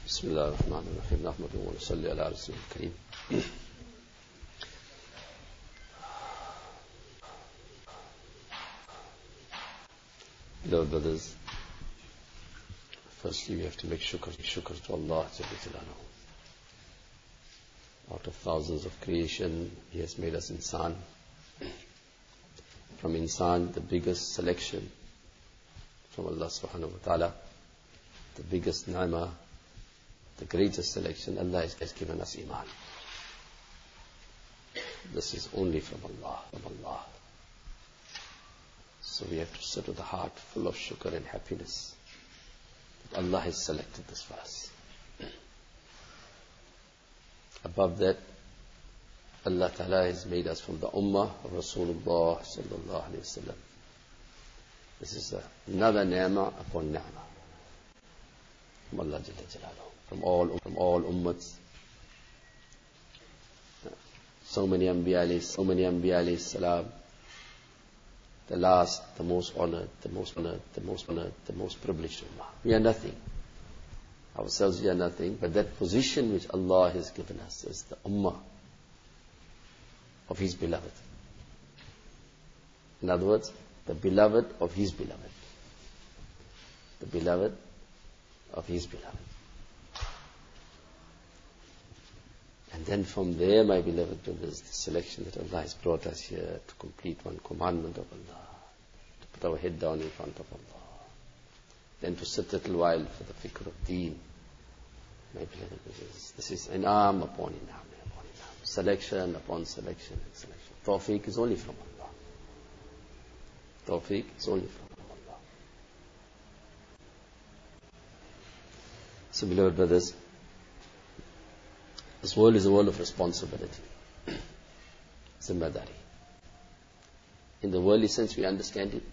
بسم الله الرحمن الرحيم نحمده ونصلي على رسوله الكريم. Beloved brothers, firstly we have to make shukr to Allah Jalla Jalaluhu. Out of thousands of creation, He has made us insan. From insan, the biggest selection from Allah subhanahu wa ta'ala, the biggest ni'mah, the greatest selection, Allah has given us iman. This is only from Allah, So we have to sit with a heart full of shukr and happiness that Allah has selected this for us. Above that, Allah Ta'ala has made us from the ummah of Rasulullah sallallahu alayhi wa sallam. This is another ni'mah upon ni'mah from Allah Jalla Jalaluhu. From all ummats. So many Anbiya alayhi salam. The last, the most honored, the most privileged ummah. We are nothing. Ourselves we are nothing, but that position which Allah has given us is the ummah of His beloved. In other words, the beloved of His beloved. The beloved of His beloved. And then from there, my beloved brothers, the selection that Allah has brought us here to complete one commandment of Allah, to put our head down in front of Allah, then to sit a little while for the fikr of deen. My beloved brothers, this is in'am upon in'am, selection upon selection and selection. Tawfiq is only from Allah. Tawfiq is only from Allah. So, beloved brothers, this world is a world of responsibility, zimmadari. In the worldly sense, we understand it.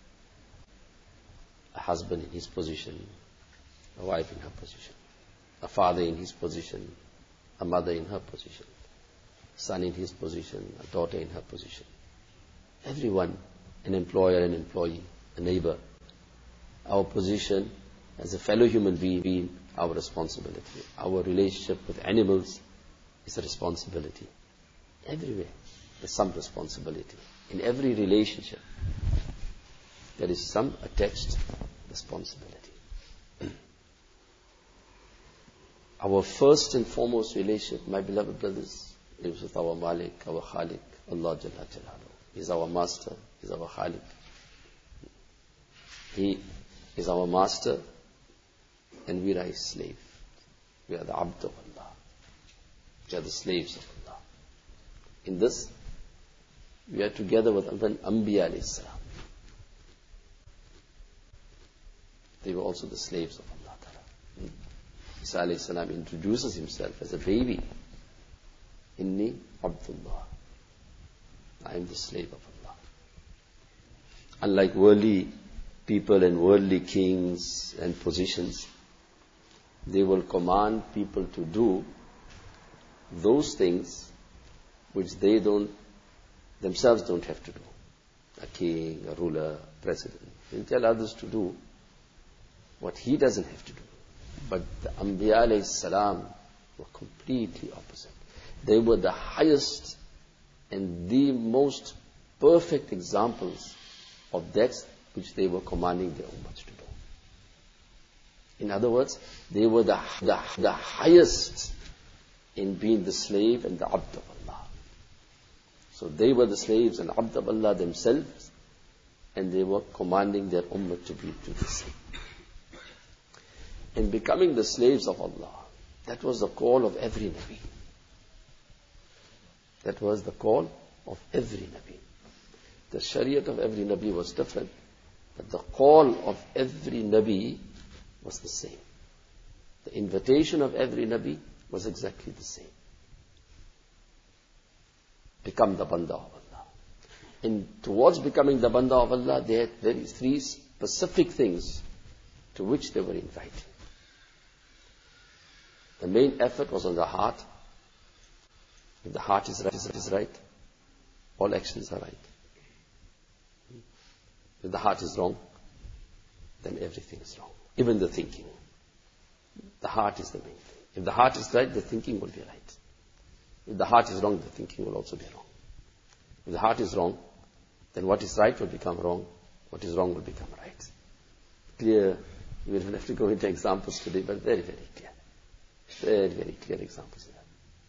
A husband in his position, a wife in her position, a father in his position, a mother in her position, a son in his position, a daughter in her position. Everyone, an employer, an employee, a neighbor. Our position as a fellow human being, our responsibility. Our relationship with animals is a responsibility. Everywhere there's some responsibility. In every relationship there is some attached responsibility. Our first and foremost relationship, my beloved brothers, is with our Malik, our Khalik, Allah Jalla Jalaluhu. He is our master, He is our Khalik. He is our master, and we are His slave. We are the abd of Allah. We are the slaves of Allah. In this, we are together with Anbiya alayhi salam. They were also the slaves of Allah Ta'ala. Isa alayhi salam introduces himself as a baby. Inni Abdullah. I am the slave of Allah. Unlike worldly people and worldly kings and positions, they will command people to do those things which they themselves don't have to do. A king, a ruler, a president. They'll tell others to do what he doesn't have to do. But the Anbiya alayhi salam were completely opposite. They were the highest and the most perfect examples of that which they were commanding their ummah to do. In other words, they were the highest in being the slave and the abd of Allah. So they were the slaves and abd of Allah themselves, and they were commanding their ummah to do the same. In becoming the slaves of Allah, that was the call of every Nabi. That was the call of every Nabi. The Shariat of every Nabi was different, but the call of every Nabi was the same. The invitation of every Nabi was exactly the same. Become the Banda of Allah. And towards becoming the Banda of Allah, they had three specific things to which they were invited. The main effort was on the heart. If the heart is right, all actions are right. If the heart is wrong, then everything is wrong. Even the thinking. The heart is the main thing. If the heart is right, the thinking will be right. If the heart is wrong, the thinking will also be wrong. If the heart is wrong, then what is right will become wrong. What is wrong will become right. Clear. We don't have to go into examples today, but very, very clear. Very, very clear examples here.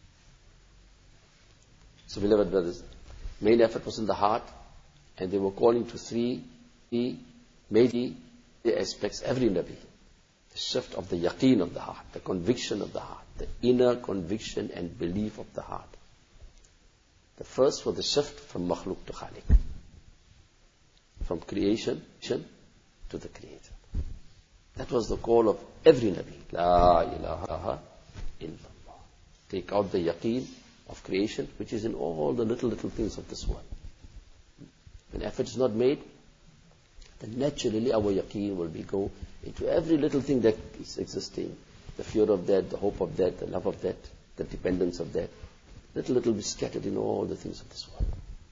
So, beloved brothers, main effort was in the heart, and they were calling to three major aspects every Nabi. The shift of the yaqeen of the heart, the conviction of the heart, the inner conviction and belief of the heart. The first was the shift from makhluk to khaliq, from creation to the creator. That was the call of every Nabi. La ilaha illallah. Take out the yaqeen of creation, which is in all the little things of this world. When effort is not made, then naturally our yaqeen will go into every little thing that is existing. The fear of that, the hope of that, the love of that, the dependence of that. Little be scattered in all the things of this world.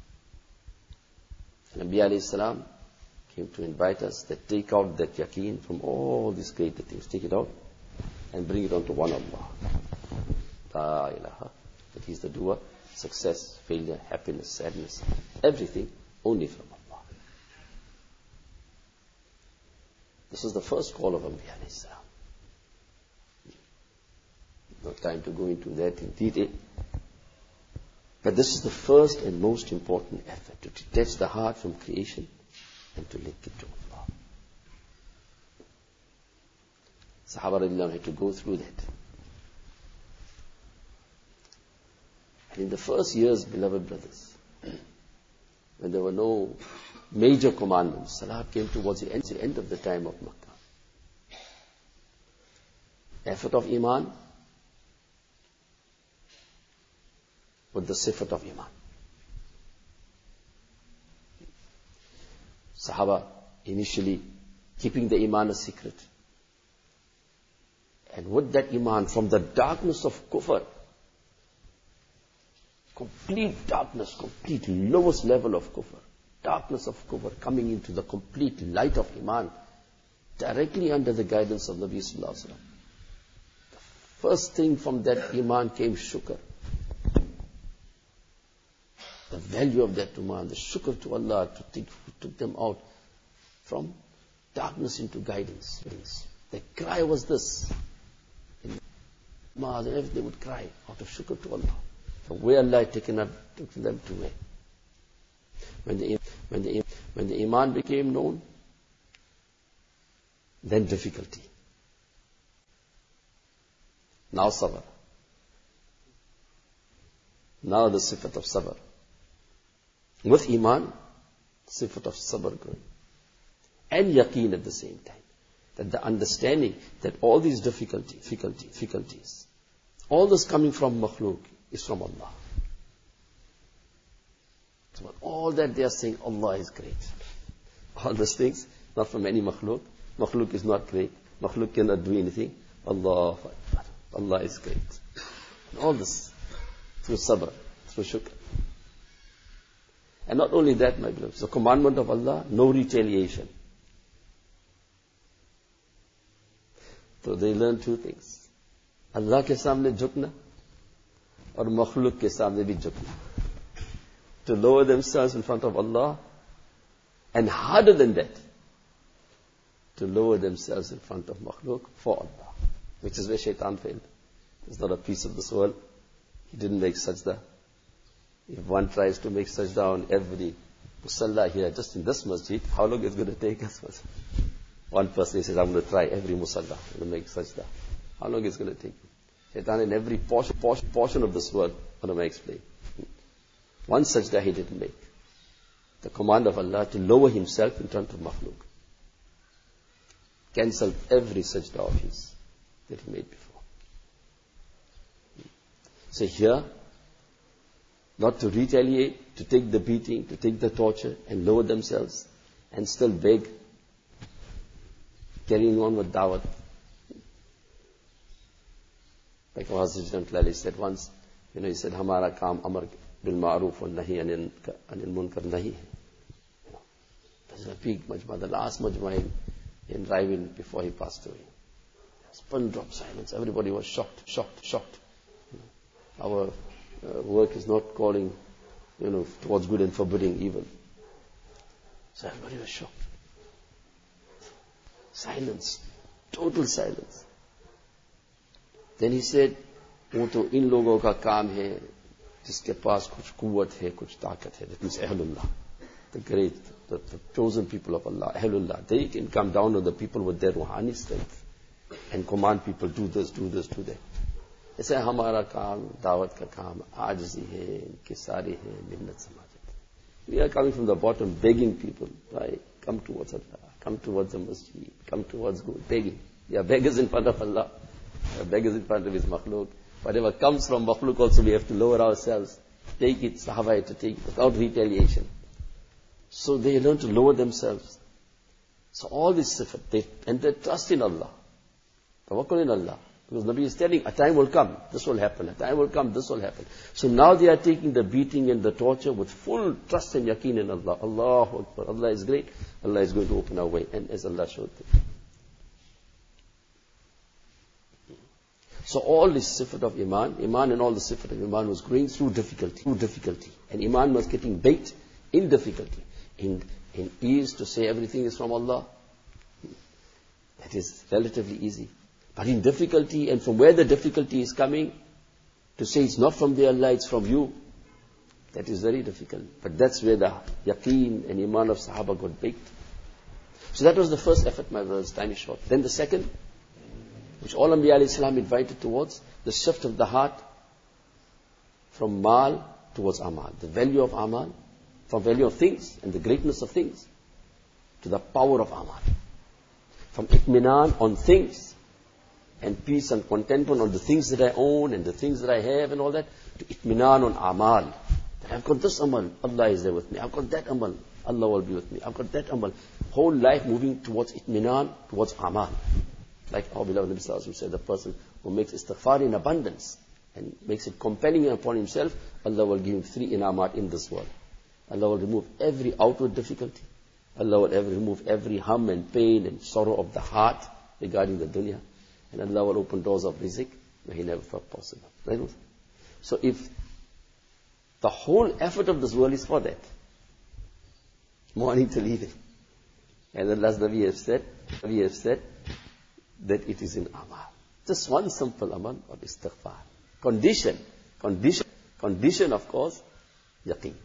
And Nabi alayhi salam came to invite us that take out that yaqeen from all these greater things. Take it out and bring it onto one Allah. La ilaha. That He is the doer, success, failure, happiness, sadness, everything only from Allah. This is the first call of Anbiya alayhi salam. No time to go into that in detail. But this is the first and most important effort, to detach the heart from creation and to link it to Allah. Sahaba radiallahu anhu had to go through that. And in the first years, beloved brothers, when there were no major commandments, Salah came towards the end of the time of Makkah. Effort of Iman with the sifat of Iman. Sahaba initially keeping the Iman a secret. And with that Iman, from the darkness of kufr, complete darkness, complete lowest level of kufr, darkness of kufr, coming into the complete light of Iman, directly under the guidance of Nabi sallallahu alaihi wasallam. The first thing from that Iman came shukr. The value of that Iman, the shukr to Allah, who took them out from darkness into guidance. The cry was this. In Namaz, they would cry out of shukr to Allah. From where Allah had took them to where. When the Iman became known, then difficulty. Now sabr. Now the sifat of sabr. With Iman, sifat of sabr growing. And yaqeen at the same time. That the understanding that all these difficulties, all this coming from makhluk is from Allah. So all that they are saying, Allah is great. All those things, not from any makhluk. Makhluk is not great. Makhluk cannot do anything. Allah is great. And all this through sabr, through shukr. And not only that, my beloved, the commandment of Allah, no retaliation. So they learn two things. Allah ke samne jhukna aur makhluk ke samne bhi jhukna. To lower themselves in front of Allah, and harder than that, to lower themselves in front of makhluk for Allah. Which is where shaitan failed. It's not a piece of this world. He didn't make sajda. If one tries to make sajda on every musalla here, just in this masjid, how long is it going to take us? One person says, I'm going to try every musalla, I'm going to make sajda. How long is it going to take? Shaitan in every portion of this world, what am I explaining? One sajda he didn't make. The command of Allah to lower himself in front of makhluk. Cancelled every sajda of his that he made before. So here, not to retaliate, to take the beating, to take the torture and lower themselves and still beg, carrying on with dawat. Like Hazrat said once, he said, Hamara kaam amar bil ma'ruf wa nahi anil munkar nahi. This is a big majma, the last majma in Raivin before he passed away. Pin drop silence. Everybody was shocked. Our work is not calling, towards good and forbidding evil. So everybody was shocked. Silence. Total silence. Then he said, वो तो इन लोगों का काम है जिसके पास कुछ कुव्वत है, कुछ ताकत है. That means Ahlullah, the great, the chosen people of Allah, Ahlullah. They can come down on the people with their ruhani strength and command people, do this, do that. ऐसे हमारा काम, दावत का काम, आजिज़ी है, इंकिसारी है, मिन्नत समाजत. We are coming from the bottom, begging people, right? Come towards Allah, come towards the masjid, come towards good, begging. We are beggars in front of Allah. We are beggars in front of His makhluk. Whatever comes from makhluk also we have to lower ourselves. Take it, Sahaba had to take it without retaliation. So they learn to lower themselves. So all this sifat, and they trust in Allah. Tawakkul in Allah. Because Nabi is telling, a time will come, this will happen, a time will come, this will happen. So now they are taking the beating and the torture with full trust and yaqeen in Allah. Allahu Akbar, Allah is great, Allah is going to open our way, and as Allah showed them. So all this sifat of Iman and all the sifat of Iman was going through difficulty. And Iman was getting baked in difficulty. In ease to say everything is from Allah, that is relatively easy. But in difficulty, and from where the difficulty is coming, to say it's not from the Allah, it's from you, that is very difficult. But that's where the yaqeen and Iman of Sahaba got baked. So that was the first effort, my brothers, time is short. Then the second, which all Anbiya alayhi salam invited towards, the shift of the heart from mal towards amal. The value of amal, from value of things and the greatness of things, to the power of amal. From itminan on things, and peace and contentment on the things that I own and the things that I have and all that, to itminan on amal. That I've got this amal, Allah is there with me. I've got that amal, Allah will be with me. I've got that amal. Whole life moving towards itminan, towards amal. Like our beloved Nabi Sallallahu Alaihi Wasallam said, the person who makes istighfar in abundance and makes it compelling upon himself, Allah will give him 3 inamat in this world. Allah will remove every outward difficulty. Allah will remove every hum and pain and sorrow of the heart regarding the dunya. And Allah will open doors of rizq where He never thought possible. Right? So if the whole effort of this world is for that, morning till evening, and then last Nabi have said that it is in amal. Just one simple amal of istighfar. Condition of course, yaqeen.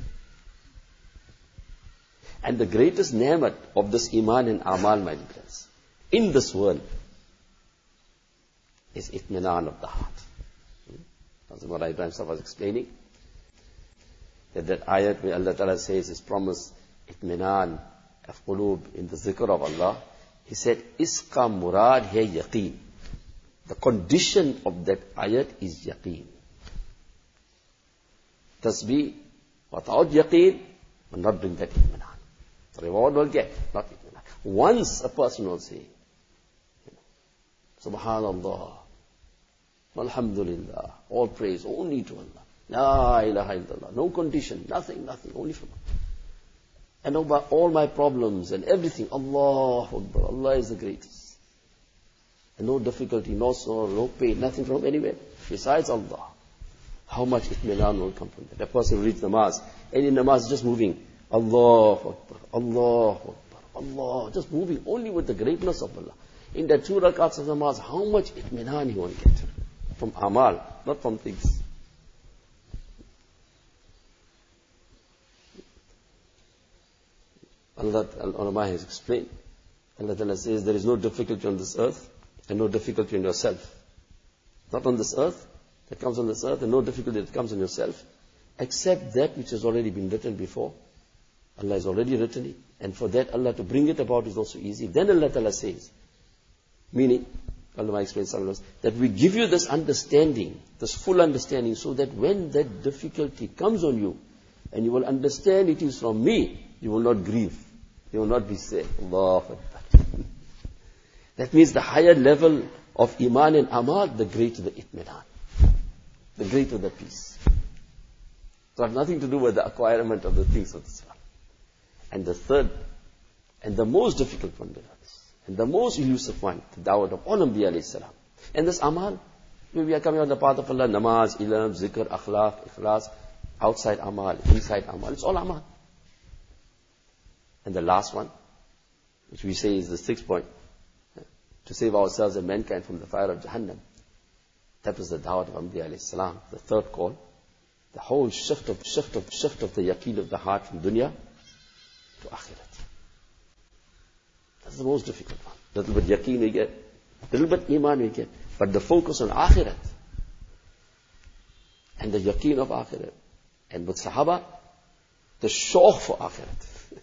And the greatest ni'mat of this iman and amal, my dear friends, in this world, is itminan of the heart. As Mullah Ibrahim Sahib was explaining, that ayat where Allah Ta'ala says His promise, itminan of qulub in the zikr of Allah, He said, Iska murad hai yaqeen. The condition of that ayat is yaqeen. Tasbih, without yaqeen, will not bring that itminan. The reward will get, not itminan. Once a person will say, Subhanallah, Alhamdulillah, all praise only to Allah. La ilaha illallah, no condition, nothing, only from Allah. And about all my problems and everything, Allahu Akbar, Allah is the greatest. And no difficulty, no sorrow, no pain, nothing from anywhere besides Allah. How much itminan will come from that? A person reads namaz, and in namaz just moving, Allahu Akbar, Allahu Akbar, Allah, just moving only with the greatness of Allah. In that 2 rakats of namaz, how much itminan he won't get? From amal, not from things. Allah Ulama has explained. Allah Ta'ala says there is no difficulty on this earth and no difficulty in yourself. Not on this earth, that comes on this earth, and no difficulty that comes on yourself, except that which has already been written before. Allah has already written it, and for that Allah to bring it about is also easy. Then Allah Ta'ala says, meaning, Allah explains that we give you this understanding, this full understanding, so that when that difficulty comes on you, and you will understand it is from me, you will not grieve. You will not be sad. Allahu Akbar. That means the higher level of iman and amal, the greater the itminan, the greater the peace. So it has nothing to do with the acquirement of the things of this world. And the third, and the most difficult one, And the most elusive one, the da'wah of all Anbiya alayhi salam. And this amal, we are coming on the path of Allah, namaz, ilm, zikr, akhlaq, ikhlas, outside amal, inside amal, it's all amal. And the last one, which we say is the 6th point, to save ourselves and mankind from the fire of Jahannam. That was the da'wah of Anbiya alayhi salam, the 3rd call. The whole shift of the yaqeen of the heart from dunya to akhirat. That's the most difficult one. Little bit yaqeen we get, little bit iman we get, but the focus on akhirat and the yaqeen of akhirat. And with Sahaba, the shauq for akhirat.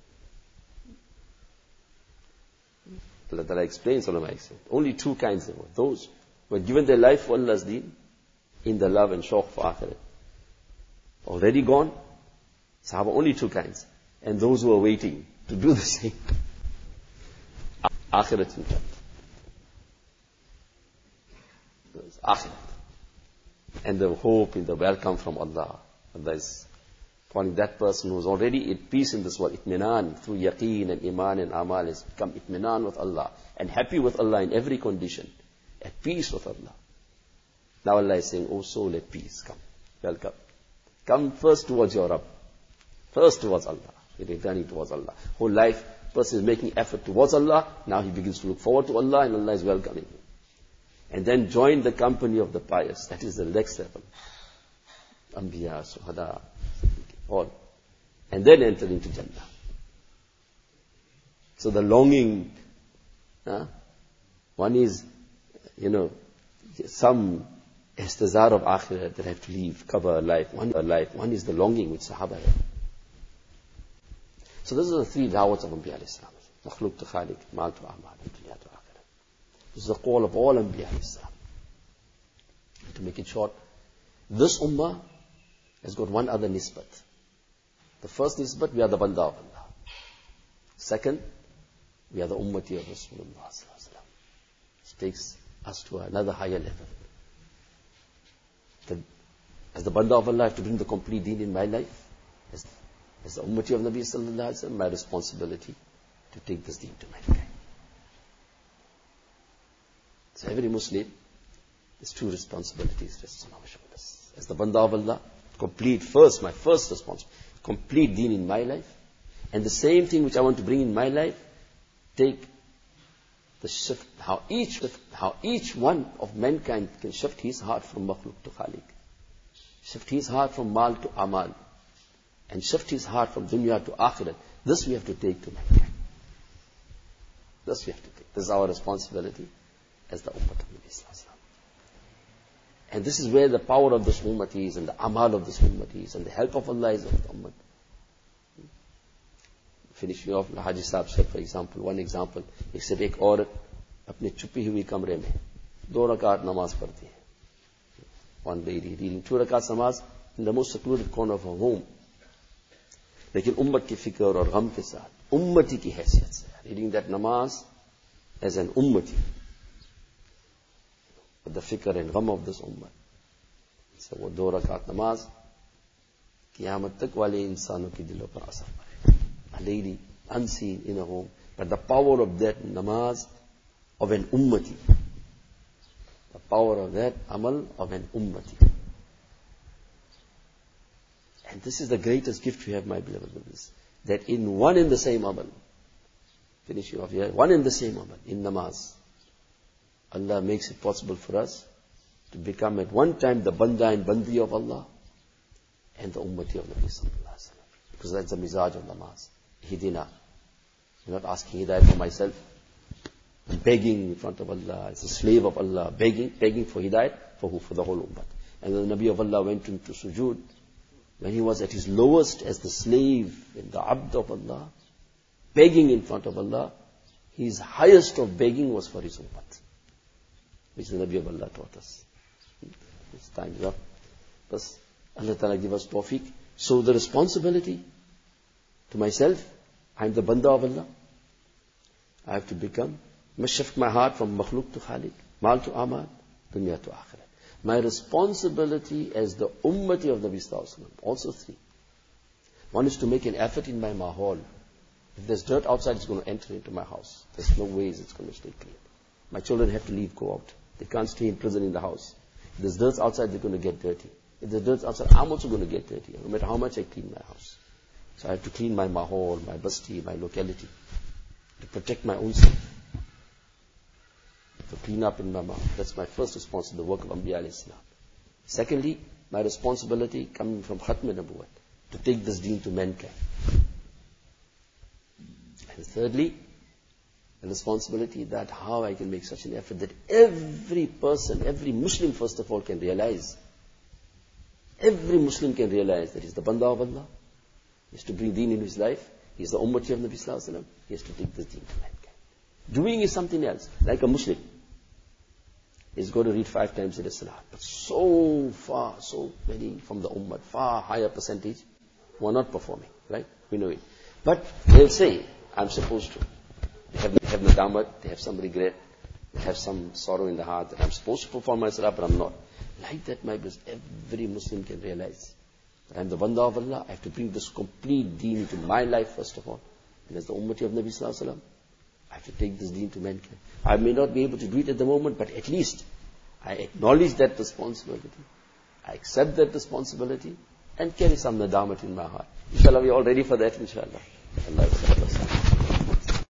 Allah Ta'ala explains, ulama explains, only 2 kinds of those who have given their life for Allah's deen in the love and shauq for akhirat. Already gone, Sahaba, only 2 kinds. And those who are waiting to do the same. Akhirat in fact. Akhirat. And the hope in the welcome from Allah. Allah is calling that person who is already at peace in this world, itminan, through yaqeen and iman and amal, has become itminan with Allah and happy with Allah in every condition, at peace with Allah. Now Allah is saying, oh soul, at peace, come, welcome. Come first towards your Rabb, first towards Allah, you're returning towards Allah. Whole life, person is making effort towards Allah, now he begins to look forward to Allah and Allah is welcoming him. And then join the company of the pious, that is the next level. Anbiya, Suhada, all. And then enter into Jannah. So the longing, one is, some istizar of akhirat that have to leave, cover life. One is the longing which Sahaba have. So these are the 3 da'wats of Anbiya alayhi salam. Makhluq to Khaliq, mal to amal, dunya to akhirat. This is the call of all Anbiya alayhi salam. To make it short, this ummah has got one other nisbat. The first nisbat, we are the banda of Allah. Second, we are the ummati of Rasulullah sallallahu alaihi wasallam. This takes us to another higher level. As the banda of Allah, I have to bring the complete deen in my life. As the ummati of Nabi sallallahu alaihi wasallam, my responsibility to take this deen to mankind. So every Muslim, there's 2 responsibilities rests on our shoulders. As the banda of Allah, my first responsibility, complete deen in my life. And the same thing which I want to bring in my life, take the shift, how each one of mankind can shift his heart from makhluk to khaliq. Shift his heart from mal to amal. And shift his heart from dunya to akhirat. This we have to take to mankind. This we have to take. This is our responsibility as the ummah of Nabi sallallahu alaihi wasallam. And this is where the power of this ummah is, and the amal of this ummah is, and the help of Allah is of the ummah. Finishing off, Haji Sahib said, for example, one example, he said, एक औरत अपने छुपी हुई कमरे में 2 रकात नमाज पढ़ती है. One lady reading 2 rakats namaz in the most secluded corner of her home. लेकिन उम्मत की फिक्र और गम के साथ, उम्मती की हैसियत से, reading that namaz as an ummati. The fikr and gham of this ummah. So वो 2 रकात नमाज क़यामत तक वाले इंसानों की दिलों पर असर पड़ेगा. A lady unseen in a home, but the power of that namaz of an ummati, the power of that amal of an ummati. And this is the greatest gift we have, my beloved brothers, that in one and the same amal, finishing off here, one and the same amal, in namaz, Allah makes it possible for us to become at one time the banda and bandi of Allah and the ummati of Nabi sallallahu alaihi wasallam. Because that's the mizaj of namaz. Hidina. I'm not asking hidayah for myself. I'm begging in front of Allah. It's a slave of Allah. Begging for hidayah. For who? For the whole ummah. And the Nabi of Allah went into sujood. When he was at his lowest as the slave and the abd of Allah, begging in front of Allah, his highest of begging was for his ummah, which the Nabi of Allah taught us. His time is up. But Allah Ta'ala give us tawfiq. So the responsibility to myself, I am the banda of Allah. I have to become, must shift my heart from makhluk to khaliq, mal to amal, dunya to akhirat. My responsibility as the ummati of Nabi sallallahu alaihi wasallam, also 3. One is to make an effort in my mahal If there's dirt outside, it's going to enter into my house. There's no ways it's going to stay clean. My children have to leave, go out. They can't stay in prison in the house. If there's dirt outside, they're going to get dirty. If there's dirt outside, I'm also going to get dirty, no matter how much I clean my house. So I have to clean my mahal, my basti, my locality, to protect my own self. To clean up in my mouth. That's my first responsibility, the work of Anbiya alayhi salam. Secondly, my responsibility coming from Khatm Nabuwwat, to take this deen to mankind. And thirdly, the responsibility that how I can make such an effort that every person, every Muslim first of all can realize, every Muslim can realize that he's the Banda of Allah, he has to bring deen in his life, he is the Ummati of Nabi Sallallahu Alaihi Wasallam, he has to take this deen to mankind. Doing is something else, like a Muslim. He's going to read 5 times in a salah. But so far, so many from the Ummah, far higher percentage, who are not performing, right? We know it. But they'll say, I'm supposed to. They have nadamat, they have some regret, they have some sorrow in the heart that I'm supposed to perform my salah, but I'm not. Like that, my brothers, every Muslim can realize that I'm the Banda of Allah. I have to bring this complete deen into my life first of all. And as the Ummati of Nabi Sallallahu Alaihi Wasallam, I have to take this deen to mankind. I may not be able to do it at the moment, but at least I acknowledge that responsibility. I accept that responsibility and carry some nadamat in my heart. Inshallah, we are all ready for that, inshallah. Allah